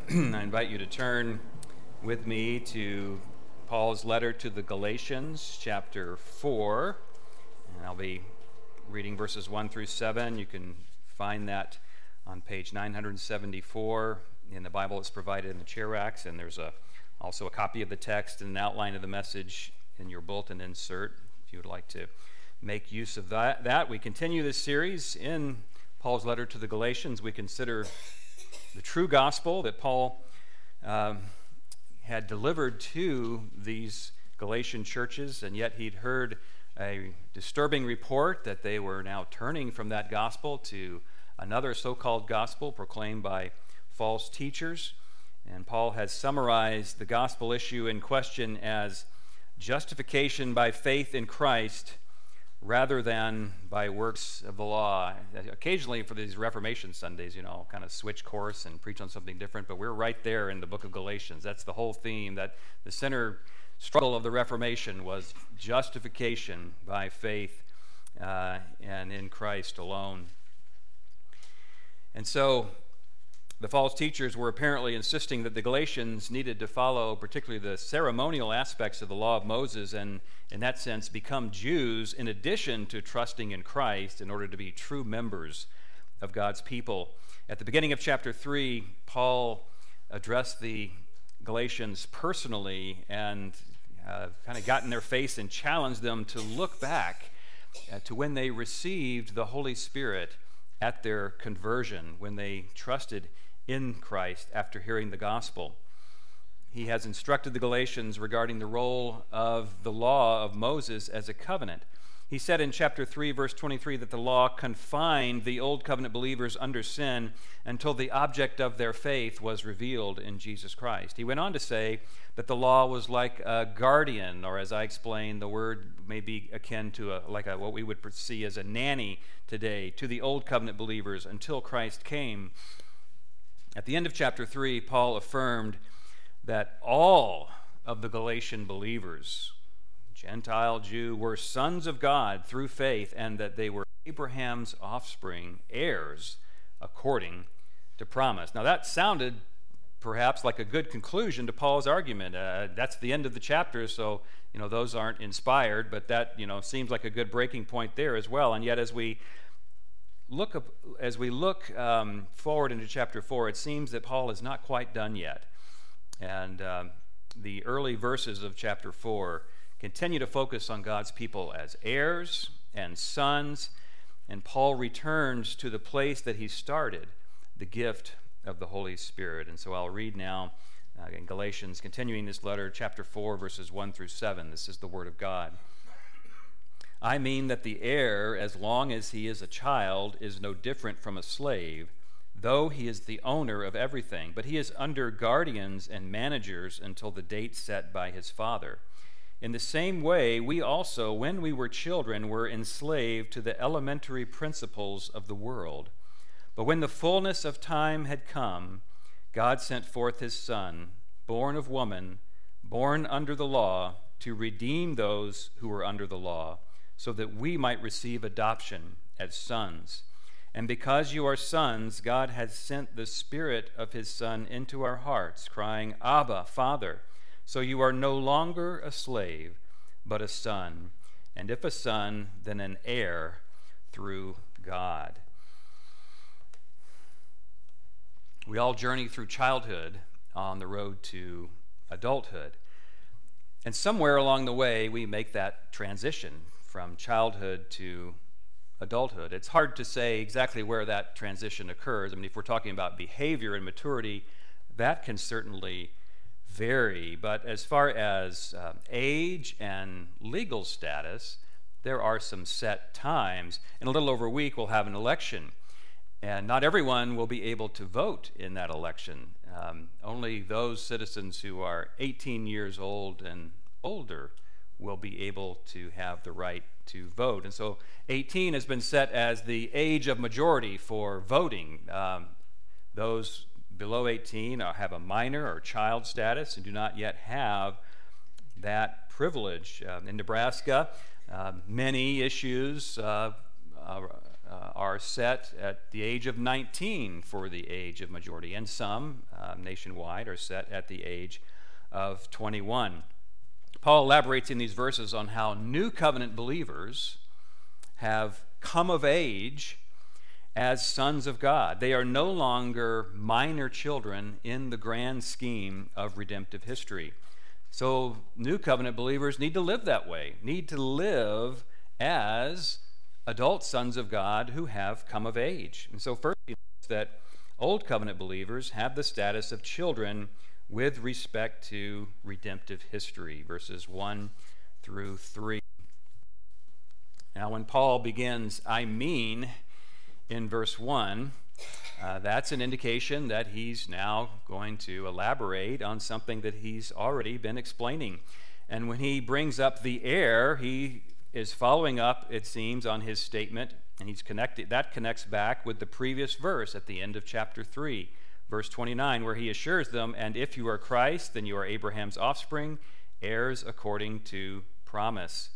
I invite you to turn with me to Paul's letter to the Galatians, chapter 4. And I'll be reading verses 1 through 7. You can find that on page 974 in the Bible that's provided in the chair racks. And there's also a copy of the text and an outline of the message in your bulletin insert if you would like to make use of that. We continue this series in Paul's letter to the Galatians. We consider the true gospel that Paul had delivered to these Galatian churches, and yet he'd heard a disturbing report that they were now turning from that gospel to another so-called gospel proclaimed by false teachers. And Paul has summarized the gospel issue in question as justification by faith in Christ rather than by works of the law. Occasionally for these Reformation Sundays, kind of switch course and preach on something different, but we're right there in the book of Galatians. That's the whole theme, that the center struggle of the Reformation was justification by faith and in Christ alone. And so the false teachers were apparently insisting that the Galatians needed to follow particularly the ceremonial aspects of the law of Moses and, in that sense, become Jews in addition to trusting in Christ in order to be true members of God's people. At the beginning of chapter 3, Paul addressed the Galatians personally and kind of got in their face and challenged them to look back to when they received the Holy Spirit at their conversion, when they trusted in Christ after hearing the gospel. He has instructed the Galatians regarding the role of the law of Moses as a covenant. He said in chapter 3, verse 23, that the law confined the old covenant believers under sin until the object of their faith was revealed in Jesus Christ. He went on to say that the law was like a guardian, or as I explained, the word may be akin to what we would see as a nanny today, to the old covenant believers until Christ came. At the end of chapter 3, Paul affirmed that all of the Galatian believers, Gentile, Jew, were sons of God through faith, and that they were Abraham's offspring, heirs according to promise. Now that sounded perhaps like a good conclusion to Paul's argument. That's the end of the chapter, so those aren't inspired, but that seems like a good breaking point there as well. And yet as we look forward into chapter 4, it seems that Paul is not quite done yet. And the early verses of chapter 4 continue to focus on God's people as heirs and sons, and Paul returns to the place that he started, the gift of the Holy Spirit. And so I'll read now in Galatians, continuing this letter, chapter 4, verses 1 through 7. This is the word of God. I mean that the heir, as long as he is a child, is no different from a slave, though he is the owner of everything, but he is under guardians and managers until the date set by his father. In the same way, we also, when we were children, were enslaved to the elementary principles of the world. But when the fullness of time had come, God sent forth his Son, born of woman, born under the law, to redeem those who were under the law, so that we might receive adoption as sons. And because you are sons, God has sent the Spirit of his Son into our hearts, crying, Abba, Father. So you are no longer a slave, but a son. And if a son, then an heir through God. We all journey through childhood on the road to adulthood. And somewhere along the way, we make that transition from childhood to adulthood. It's hard to say exactly where that transition occurs. I mean, if we're talking about behavior and maturity, that can certainly vary. But as far as age and legal status, there are some set times. In a little over a week, we'll have an election. And not everyone will be able to vote in that election. Only those citizens who are 18 years old and older will be able to have the right to vote. And so 18 has been set as the age of majority for voting. Those below 18 have a minor or child status and do not yet have that privilege. In Nebraska, many issues are set at the age of 19 for the age of majority, and some nationwide are set at the age of 21. Paul elaborates in these verses on how new covenant believers have come of age as sons of God. They are no longer minor children in the grand scheme of redemptive history. So new covenant believers need to live that way, need to live as adult sons of God who have come of age. And so first, he notes that old covenant believers have the status of children with respect to redemptive history, verses 1 through 3. Now, when Paul begins, I mean, in verse 1, that's an indication that he's now going to elaborate on something that he's already been explaining. And when he brings up the heir, he is following up, it seems, on his statement, and that connects back with the previous verse at the end of chapter 3, verse 29, where he assures them, and if you are Christ, then you are Abraham's offspring, heirs according to promise.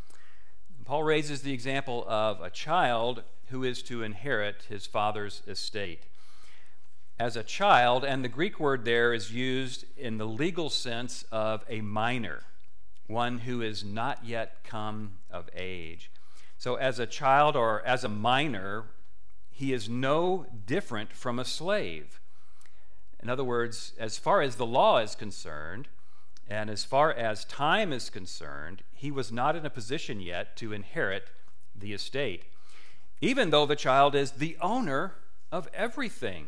Paul raises the example of a child who is to inherit his father's estate. As a child, and the Greek word there is used in the legal sense of a minor, one who is not yet come of age. So as a child or as a minor, he is no different from a slave. In other words, as far as the law is concerned, and as far as time is concerned, he was not in a position yet to inherit the estate, even though the child is the owner of everything.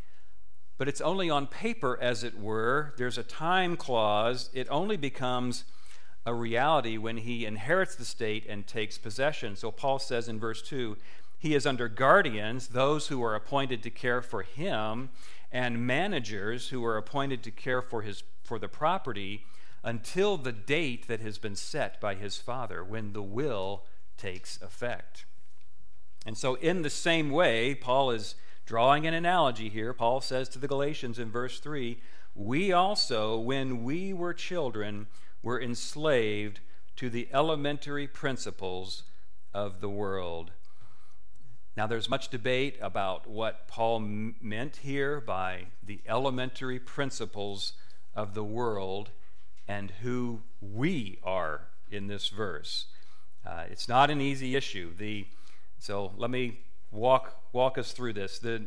But it's only on paper, as it were. There's a time clause. It only becomes a reality when he inherits the estate and takes possession. So Paul says in verse 2, he is under guardians, those who are appointed to care for him, and managers who are appointed to care for the property until the date that has been set by his father, when the will takes effect. And so in the same way, Paul is drawing an analogy here. Paul says to the Galatians in verse 3, we also, when we were children, were enslaved to the elementary principles of the world. Now, there's much debate about what Paul meant here by the elementary principles of the world and who we are in this verse. It's not an easy issue. So let me walk us through this. The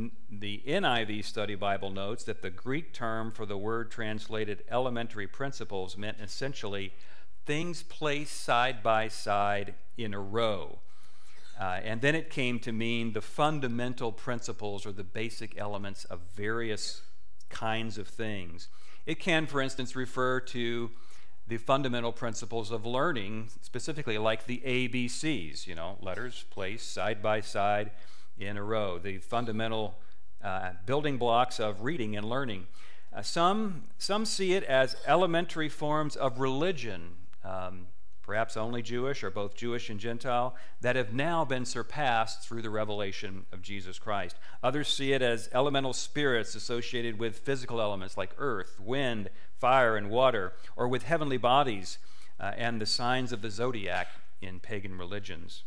NIV Study Bible notes that the Greek term for the word translated elementary principles meant essentially things placed side by side in a row. And then it came to mean the fundamental principles or the basic elements of various kinds of things. It can, for instance, refer to the fundamental principles of learning, specifically like the ABCs, letters placed side by side in a row, the fundamental building blocks of reading and learning. Some see it as elementary forms of religion, perhaps only Jewish or both Jewish and Gentile, that have now been surpassed through the revelation of Jesus Christ. Others see it as elemental spirits associated with physical elements like earth, wind, fire, and water, or with heavenly bodies and the signs of the zodiac in pagan religions.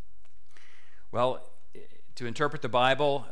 Well, to interpret the Bible,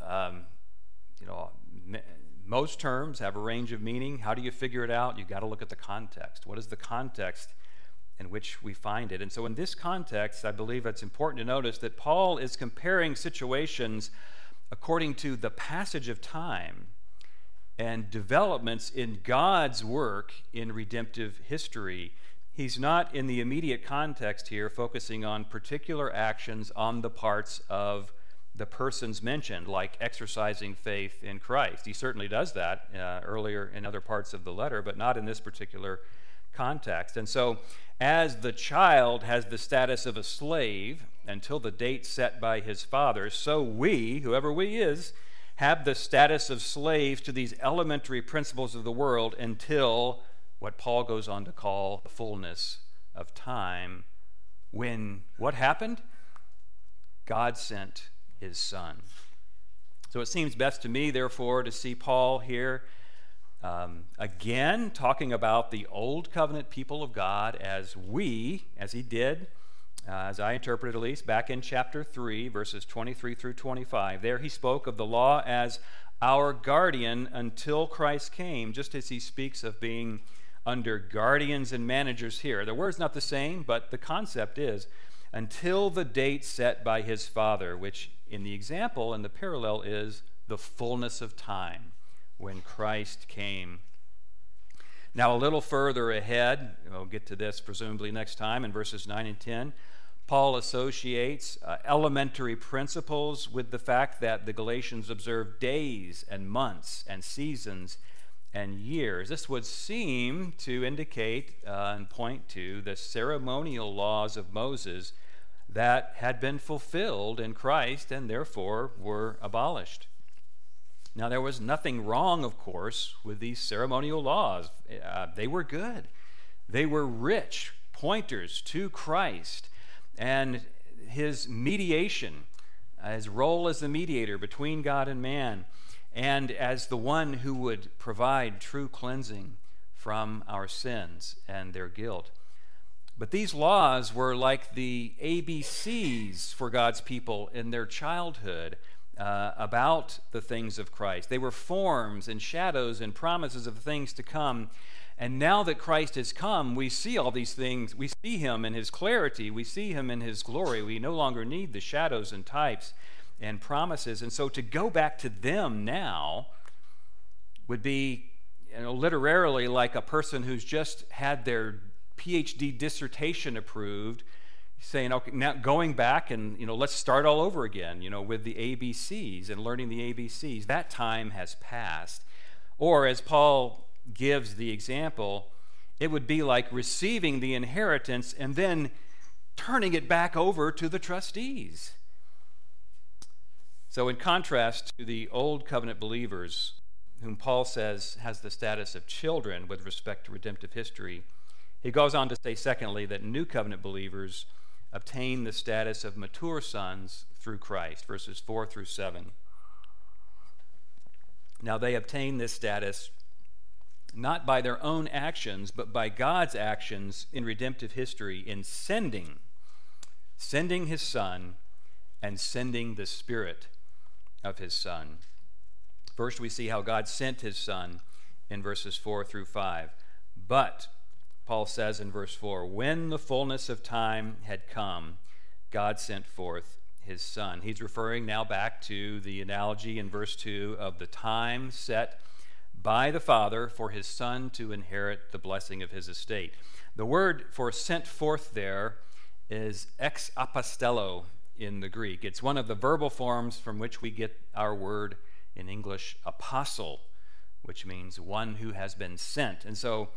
most terms have a range of meaning. How do you figure it out? You've got to look at the context. What is the context in which we find it? And so in this context, I believe it's important to notice that Paul is comparing situations according to the passage of time and developments in God's work in redemptive history. He's not, in the immediate context here, focusing on particular actions on the parts of the persons mentioned, like exercising faith in Christ. He certainly does that earlier in other parts of the letter, but not in this particular context. And so, as the child has the status of a slave until the date set by his father, so we, whoever we is, have the status of slaves to these elementary principles of the world until what Paul goes on to call the fullness of time, when what happened? God sent his Son. So it seems best to me, therefore, to see Paul here again talking about the old covenant people of God as he did as I interpret it at least, back in chapter 3, verses 23 through 25. There he spoke of the law as our guardian until Christ came, just as he speaks of being under guardians and managers here. The word's not the same, but the concept is until the date set by his Father, which in the example and the parallel is the fullness of time when Christ came. Now, a little further ahead, we'll get to this presumably next time in verses 9 and 10, Paul associates elementary principles with the fact that the Galatians observed days and months and seasons and years. This would seem to indicate and point to the ceremonial laws of Moses that had been fulfilled in Christ and therefore were abolished. Now, there was nothing wrong, of course, with these ceremonial laws. They were good. They were rich pointers to Christ and his mediation, his role as the mediator between God and man, and as the one who would provide true cleansing from our sins and their guilt. But these laws were like the ABCs for God's people in their childhood about the things of Christ. They were forms and shadows and promises of things to come. And now that Christ has come, we see all these things. We see him in his clarity. We see him in his glory. We no longer need the shadows and types and promises. And so to go back to them now would be, literally like a person who's just had their PhD dissertation approved, saying, okay, now going back and, let's start all over again, with the ABCs and learning the ABCs. That time has passed. Or as Paul gives the example, it would be like receiving the inheritance and then turning it back over to the trustees. So in contrast to the old covenant believers, whom Paul says has the status of children with respect to redemptive history, he goes on to say, secondly, that new covenant believers obtain the status of mature sons through Christ, verses 4 through 7. Now they obtain this status not by their own actions, but by God's actions in redemptive history in sending his Son and sending the Spirit of his Son. First, we see how God sent his Son in verses 4 through 5. But, Paul says in verse 4, when the fullness of time had come, God sent forth his Son. He's referring now back to the analogy in verse 2 of the time set by the Father for his Son to inherit the blessing of his estate. The word for sent forth there is ex apostello in the Greek. It's one of the verbal forms from which we get our word in English, apostle, which means one who has been sent. And so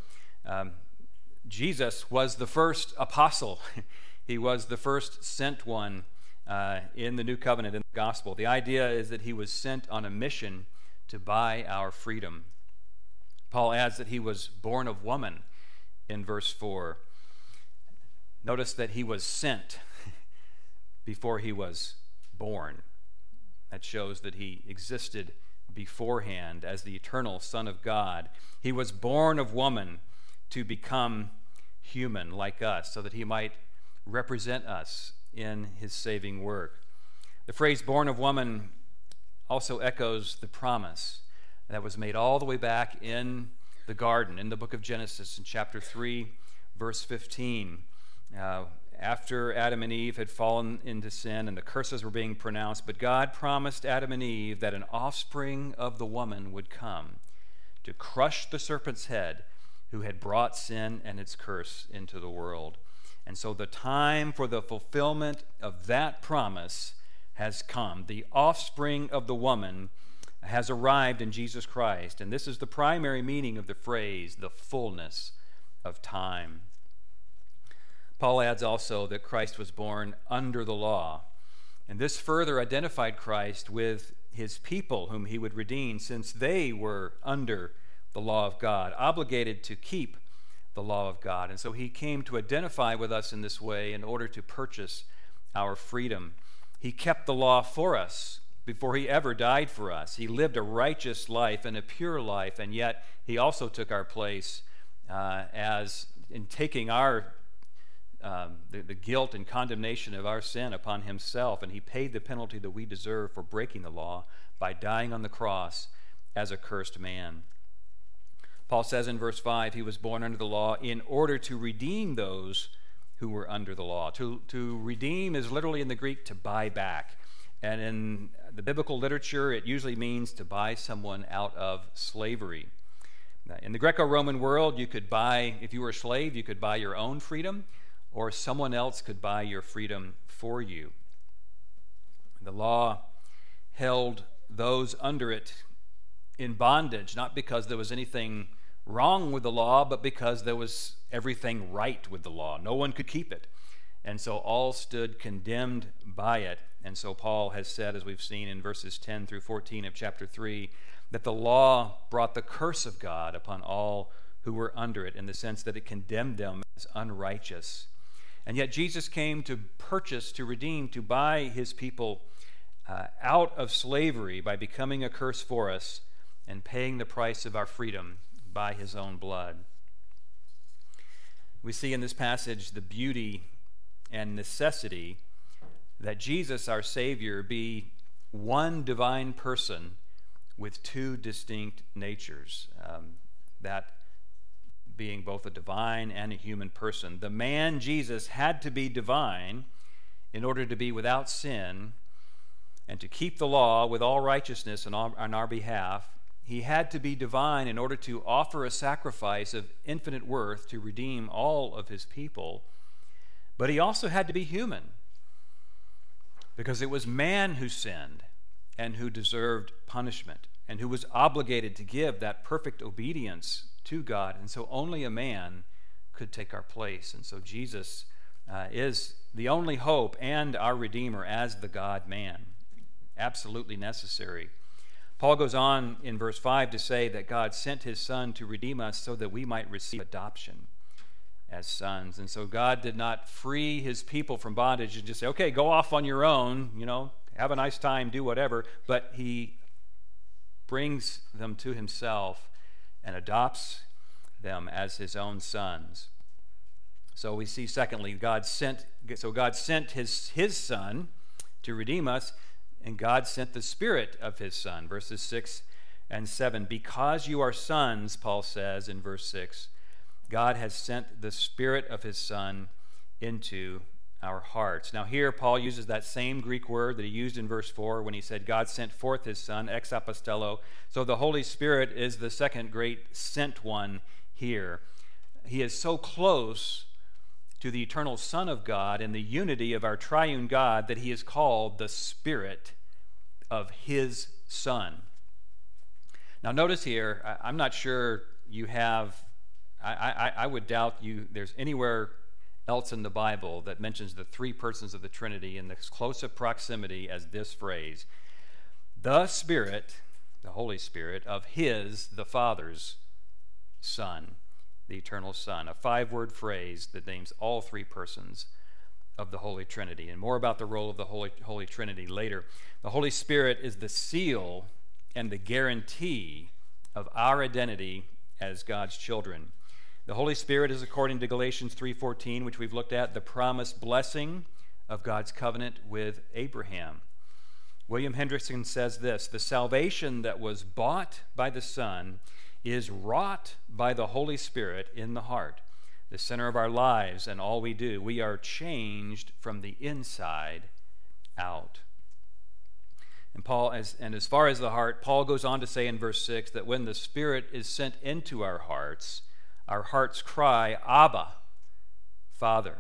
Jesus was the first apostle. He was the first sent one in the new covenant, in the gospel. The idea is that he was sent on a mission to buy our freedom. Paul adds that he was born of woman in verse 4. Notice that he was sent before he was born. That shows that he existed beforehand as the eternal Son of God. He was born of woman to become human like us, so that he might represent us in his saving work. The phrase born of woman also echoes the promise that was made all the way back in the garden, in the book of Genesis, in chapter 3, verse 15. After Adam and Eve had fallen into sin and the curses were being pronounced, but God promised Adam and Eve that an offspring of the woman would come to crush the serpent's head who had brought sin and its curse into the world. And so the time for the fulfillment of that promise has come. The offspring of the woman has arrived in Jesus Christ. And this is the primary meaning of the phrase, the fullness of time. Paul adds also that Christ was born under the law. And this further identified Christ with his people whom he would redeem, since they were under the law of God, obligated to keep the law of God. And so he came to identify with us in this way in order to purchase our freedom. He kept the law for us before he ever died for us. He lived a righteous life and a pure life, and yet he also took our place as in taking our the guilt and condemnation of our sin upon himself, and he paid the penalty that we deserve for breaking the law by dying on the cross as a cursed man. Paul says in verse 5, he was born under the law in order to redeem those who were under the law. To redeem is literally in the Greek to buy back. And in the biblical literature, it usually means to buy someone out of slavery. In the Greco-Roman world, you could buy, if you were a slave, you could buy your own freedom, or someone else could buy your freedom for you. The law held those under it in bondage, not because there was anything wrong with the law, but because there was everything right with the law. No one could keep it. And so all stood condemned by it. And so Paul has said, as we've seen in verses 10 through 14 of chapter 3, that the law brought the curse of God upon all who were under it, in the sense that it condemned them as unrighteous. And yet Jesus came to purchase, to redeem, to buy his people out of slavery by becoming a curse for us and paying the price of our freedom by his own blood. We see in this passage the beauty and necessity that Jesus, our Savior, be one divine person with two distinct natures, that being both a divine and a human person. The man Jesus had to be divine in order to be without sin and to keep the law with all righteousness on our behalf. He had to be divine in order to offer a sacrifice of infinite worth to redeem all of his people. But he also had to be human, because it was man who sinned and who deserved punishment and who was obligated to give that perfect obedience to God. And so only a man could take our place. And so Jesus is the only hope and our Redeemer as the God-man. Absolutely necessary. Paul goes on in verse 5 to say that God sent his Son to redeem us so that we might receive adoption as sons. And so God did not free his people from bondage and just say, okay, go off on your own, have a nice time, do whatever. But he brings them to himself and adopts them as his own sons. So we see, secondly, God sent his Son to redeem us, and God sent the Spirit of his Son. Verses 6 and 7. Because you are sons, Paul says in verse 6, God has sent the Spirit of his Son into our hearts. Now here Paul uses that same Greek word that he used in verse 4 when he said God sent forth his Son, ex apostello. So the Holy Spirit is the second great sent one here. He is so close to the eternal Son of God and the unity of our triune God that he is called the Spirit of his Son. Now notice here, I'm not sure you have, I would doubt there's anywhere else in the Bible that mentions the three persons of the Trinity in this close of proximity as this phrase: the Spirit, the Holy Spirit, of his, the Father's Son, the eternal Son. A 5-word phrase that names all three persons of the Holy Trinity. And more about the role of the Holy Trinity later. The Holy Spirit is the seal and the guarantee of our identity as God's children. The Holy Spirit is, according to Galatians 3:14, which we've looked at, the promised blessing of God's covenant with Abraham. William Hendrickson says this: the salvation that was bought by the Son is wrought by the Holy Spirit in the heart, the center of our lives and all we do. We are changed from the inside out. And as far as the heart, Paul goes on to say in verse 6 that when the Spirit is sent into our hearts cry, Abba, Father.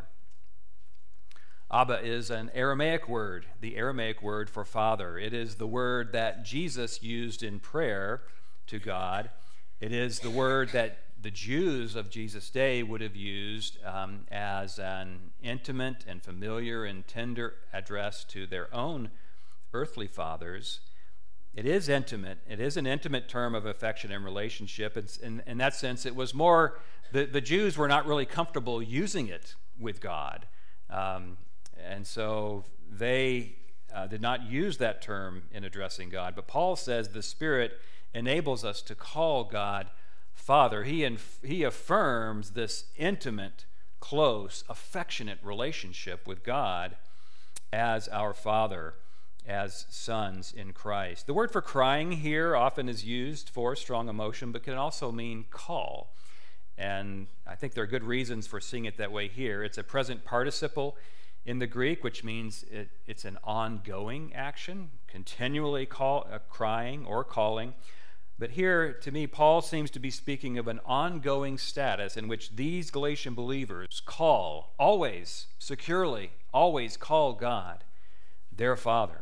Abba is an Aramaic word, the Aramaic word for father. It is the word that Jesus used in prayer to God. It is the word that the Jews of Jesus' day would have used as an intimate and familiar and tender address to their own earthly fathers. It is intimate. It is an intimate term of affection and relationship. In that sense, it was more, the Jews were not really comfortable using it with God. And so they did not use that term in addressing God. But Paul says the Spirit enables us to call God Father. He affirms this intimate, close, affectionate relationship with God as our Father, as sons in Christ. The word for crying here often is used for strong emotion, but can also mean call. And I think there are good reasons for seeing it that way here. It's a present participle in the Greek, which means it's an ongoing action, continually crying or calling. But here, to me, Paul seems to be speaking of an ongoing status in which these Galatian believers call, always, securely, always call God their Father.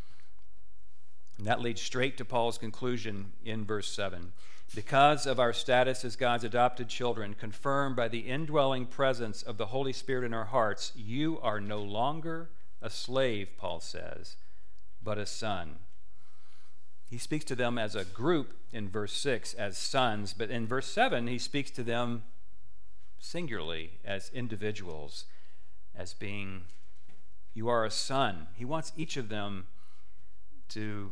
And that leads straight to Paul's conclusion in verse 7. Because of our status as God's adopted children, confirmed by the indwelling presence of the Holy Spirit in our hearts, you are no longer a slave, Paul says, but a son. He speaks to them as a group in verse 6 as sons, but in verse 7 he speaks to them singularly as individuals, as being, you are a son. He wants each of them to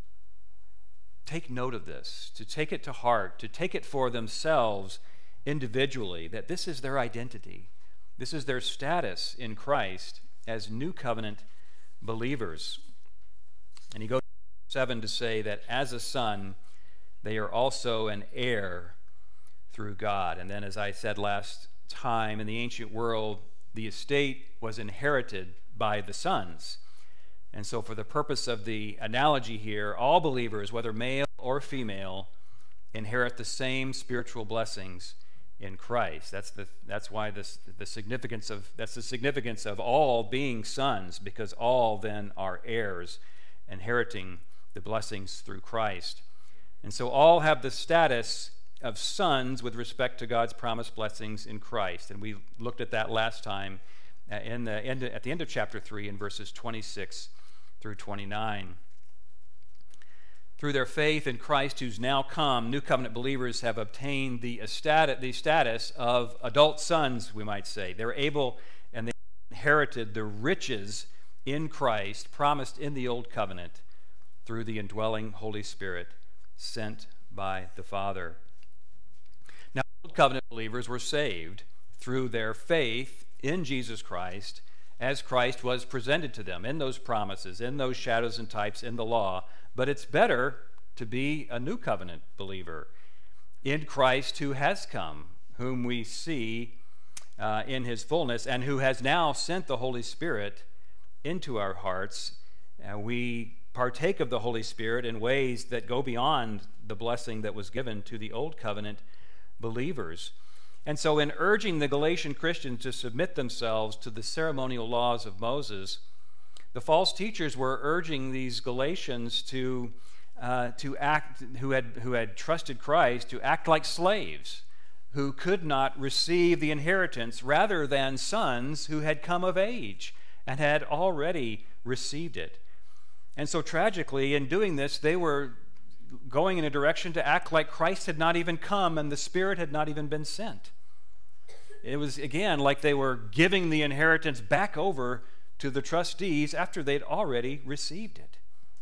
take note of this, to take it to heart, to take it for themselves individually, that this is their identity. This is their status in Christ as new covenant believers. And he goes to 7 to say that as a son, they are also an heir through God. And then, as I said last time, in the ancient world, the estate was inherited by the sons. And so for the purpose of the analogy here, all believers, whether male or female, inherit the same spiritual blessings in Christ. That's why the significance of all being sons, because all then are heirs, inheriting the blessings through Christ. And so all have the status of sons with respect to God's promised blessings in Christ. And we looked at that last time at the end of chapter 3 in verses 26 through 29. Through their faith in Christ who's now come, new covenant believers have obtained the status of adult sons, we might say. They're able and they inherited the riches in Christ promised in the old covenant through the indwelling Holy Spirit sent by the Father. Now, old covenant believers were saved through their faith in Jesus Christ as Christ was presented to them in those promises, in those shadows and types in the law. But it's better to be a new covenant believer in Christ who has come, whom we see in his fullness, and who has now sent the Holy Spirit into our hearts. We partake of the Holy Spirit in ways that go beyond the blessing that was given to the old covenant believers. And so in urging the Galatian Christians to submit themselves to the ceremonial laws of Moses, the false teachers were urging these Galatians to act, who had trusted Christ, to act like slaves who could not receive the inheritance, rather than sons who had come of age and had already received it. And so tragically, in doing this, they were going in a direction to act like Christ had not even come and the Spirit had not even been sent. It was, again, like they were giving the inheritance back over to the trustees after they'd already received it.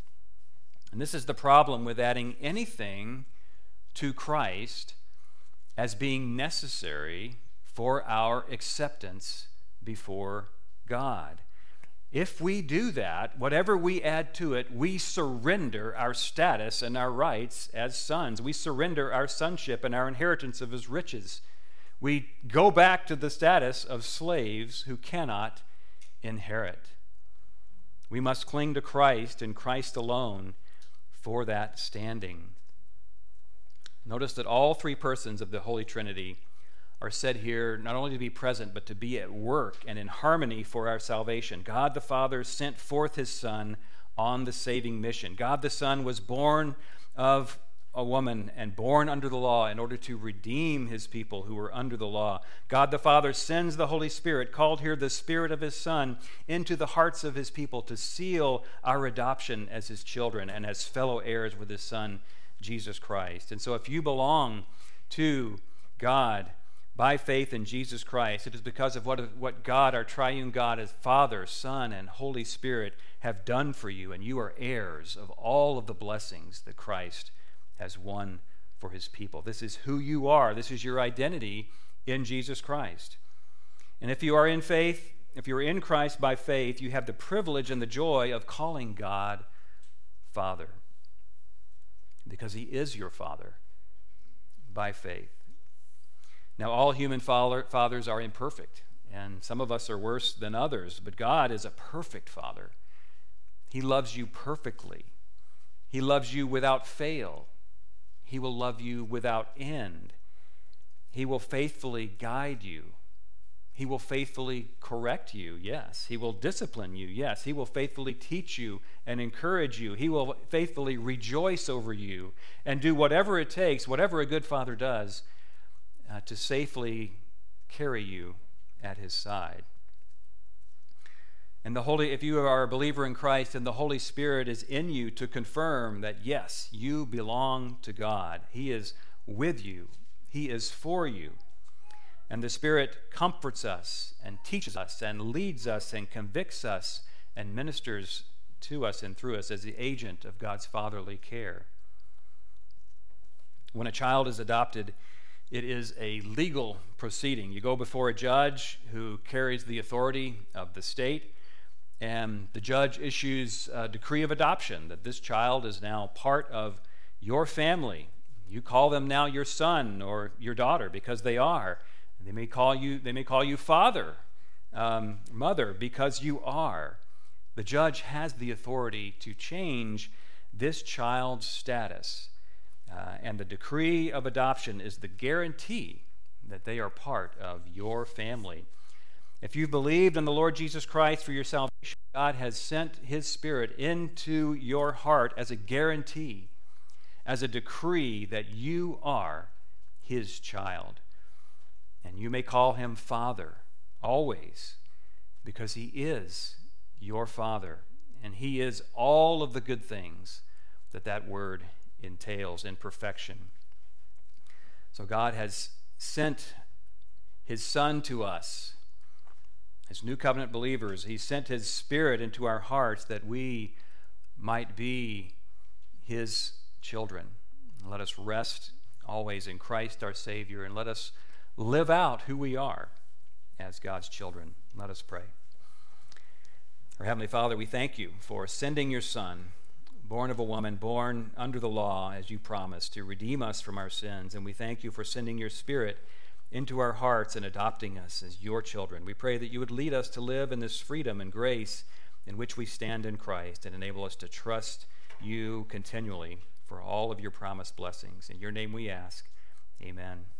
And this is the problem with adding anything to Christ as being necessary for our acceptance before God. If we do that, whatever we add to it, we surrender our status and our rights as sons. We surrender our sonship and our inheritance of his riches. We go back to the status of slaves who cannot inherit. We must cling to Christ and Christ alone for that standing. Notice that all three persons of the Holy Trinity are said here not only to be present, but to be at work and in harmony for our salvation. God the Father sent forth his Son on the saving mission. God the Son was born of a woman and born under the law in order to redeem his people who were under the law. God the Father sends the Holy Spirit, called here the Spirit of his Son, into the hearts of his people to seal our adoption as his children and as fellow heirs with his Son, Jesus Christ. And so if you belong to God by faith in Jesus Christ, it is because of what God, our triune God, as Father, Son, and Holy Spirit have done for you, and you are heirs of all of the blessings that Christ has won for his people. This is who you are. This is your identity in Jesus Christ. And if you are in faith, if you're in Christ by faith, you have the privilege and the joy of calling God Father, because he is your Father by faith. Now, all human fathers are imperfect, and some of us are worse than others, but God is a perfect Father. He loves you perfectly. He loves you without fail. He will love you without end. He will faithfully guide you. He will faithfully correct you, yes. He will discipline you, yes. He will faithfully teach you and encourage you. He will faithfully rejoice over you and do whatever it takes, whatever a good father does, to safely carry you at his side. And if you are a believer in Christ, and the Holy Spirit is in you to confirm that, yes, you belong to God. He is with you. He is for you. And the Spirit comforts us and teaches us and leads us and convicts us and ministers to us and through us as the agent of God's fatherly care. When a child is adopted, it is a legal proceeding. You go before a judge who carries the authority of the state, and the judge issues a decree of adoption that this child is now part of your family. You call them now your son or your daughter because they are. They may call you father, mother, because you are. The judge has the authority to change this child's status. And the decree of adoption is the guarantee that they are part of your family. If you've believed in the Lord Jesus Christ for your salvation, God has sent his Spirit into your heart as a guarantee, as a decree that you are his child. And you may call him Father always, because he is your Father, and he is all of the good things that word entails in perfection. So God has sent his Son to us as new covenant believers. He sent his Spirit into our hearts that we might be his children. Let us rest always in Christ our Savior, and let us live out who we are as God's children. Let us pray. Our Heavenly Father, we thank you for sending your Son, born of a woman, born under the law, as you promised, to redeem us from our sins. And we thank you for sending your Spirit into our hearts and adopting us as your children. We pray that you would lead us to live in this freedom and grace in which we stand in Christ, and enable us to trust you continually for all of your promised blessings. In your name we ask, amen.